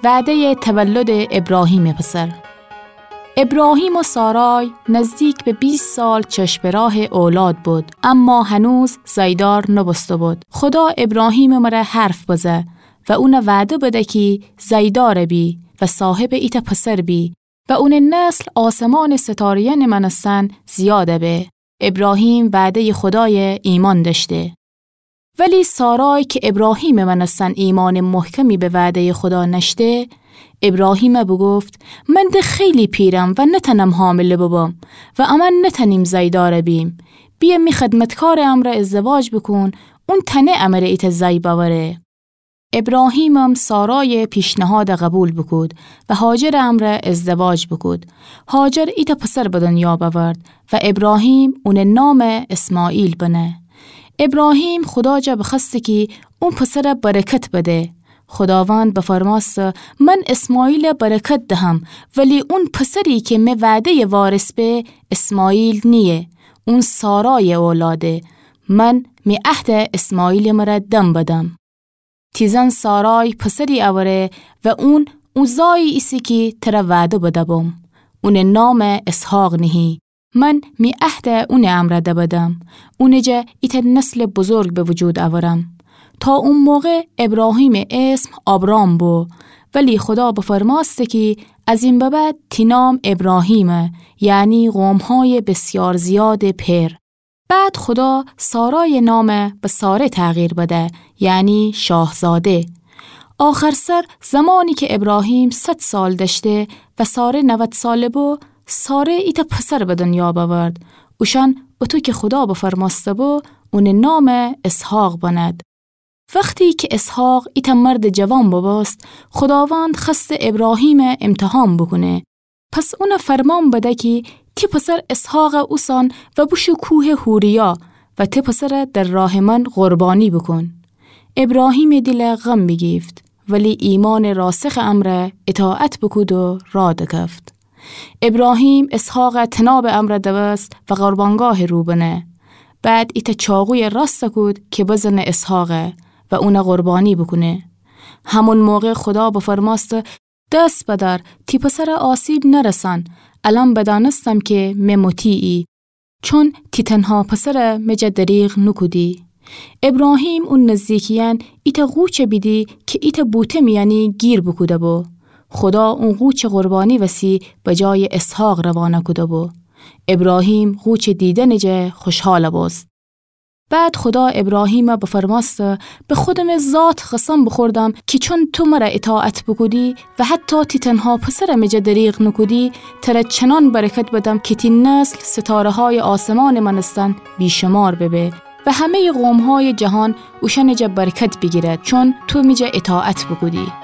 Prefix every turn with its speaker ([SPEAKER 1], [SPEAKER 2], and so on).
[SPEAKER 1] وعده تولد ابراهیم پسر. ابراهیم و سارای نزدیک به 20 سال چشم راه اولاد بود، اما هنوز زایدار نبسته بود. خدا ابراهیم مره حرف بزه و اون وعده بده که زایدار بی و صاحب ایت پسر بی و اون نسل آسمان ستارین منستن زیاده به. ابراهیم وعده خدای ایمان داشته. ولی سارای که ابراهیم منستن ایمان محکمی به وعده خدا نشته، ابراهیم بگفت من ده خیلی پیرم و نتنم حامله بابام و امان نتنیم زایدار بیم. بیا می خدمتکار امر ازدواج بکن، اون تنه امر ایت زای باوره. ابراهیمم سارای پیشنهاد قبول بکود و هاجر امر ازدواج بکود. هاجر ایت پسر به دنیا باورد و ابراهیم اون نام اسماعیل بنه. ابراهیم خدا جا بخسته که اون پسر برکت بده. خداوند بفرماست من اسماعیل برکت دهم، ولی اون پسری که می وعده وارث به اسماعیل نیه، اون سارای اولاده. من می عهد اسماعیل مرا دم بدم. تیزن سارای پسری اوره و اون زای ایسی که تر وعده بده بم. اون نام اسحاق نهی. من می عهد اون امر ده بدم. اونجا ایت نسل بزرگ به وجود آورم. تا اون موقع ابراهیم اسم آبرام بو، ولی خدا بفرماسته که از این به بعد تینام ابراهیمه، یعنی قومهای بسیار زیاد پر. بعد خدا سارای نام به ساره تغییر بده، یعنی شاهزاده. آخر سر زمانی که ابراهیم 100 سال داشته و ساره 90 ساله بو، ساره ایت پسر به دنیا باورد. اوشان تو که خدا بفرماسته بو اون نام اسحاق بند. وقتی که اسحاق ایت مرد جوان باباست، خداوند خست ابراهیم امتحان بکنه. پس اون فرمان بده که تی پسر اسحاق اوسان و بشو کوه هوریا و تی پسر در راه من قربانی بکن. ابراهیم دل غم بگیفت، ولی ایمان راسخ امر اطاعت بکود و را دکفت. ابراهیم اسحاق تناب امر دوست و قربانگاه رو بنه. بعد ایت چاقوی راست کود که بزن اسحاقه و اون قربانی بکنه. همون موقع خدا بفرماست دست بدار تی پسر آسیب نرسن. الان بدانستم که مطیعی، چون تی تنها پسر مجا دریغ نکودی. ابراهیم اون نزدیکیان ایت قوچ بیدی که ایت بوته میانی گیر بکوده بو. خدا اون قوچ قربانی وسی بجای اسحاق روانه کده بو. ابراهیم قوچ دیدن جه خوشحال باست. بعد خدا ابراهیم بفرماست به خودم ذات قسم بخوردم که چون تو مرا اطاعت بکودی و حتی تی تنها پسر مجا دریغ نکودی، تر چنان برکت بدم که تی نسل ستاره های آسمان منستن بیشمار ببه و همه قوم های جهان اوشن جا برکت بگیرد، چون تو مجا اطاعت بکودی.